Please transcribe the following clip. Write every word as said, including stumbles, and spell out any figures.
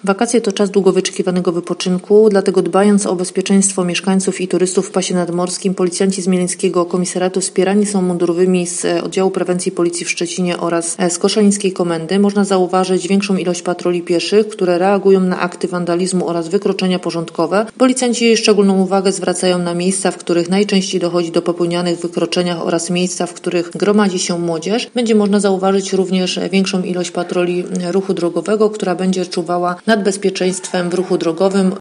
Wakacje to czas długo wyczekiwanego wypoczynku, dlatego dbając o bezpieczeństwo mieszkańców i turystów w pasie nadmorskim, policjanci z Mielńskiego Komisariatu wspierani są mundurowymi z Oddziału Prewencji Policji w Szczecinie oraz z Koszalińskiej Komendy. Można zauważyć większą ilość patroli pieszych, które reagują na akty wandalizmu oraz wykroczenia porządkowe. Policjanci szczególną uwagę zwracają na miejsca, w których najczęściej dochodzi do popełnianych wykroczeniach oraz miejsca, w których gromadzi się młodzież. Będzie można zauważyć również większą ilość patroli ruchu drogowego, która będzie czuwała nad bezpieczeństwem w ruchu drogowym.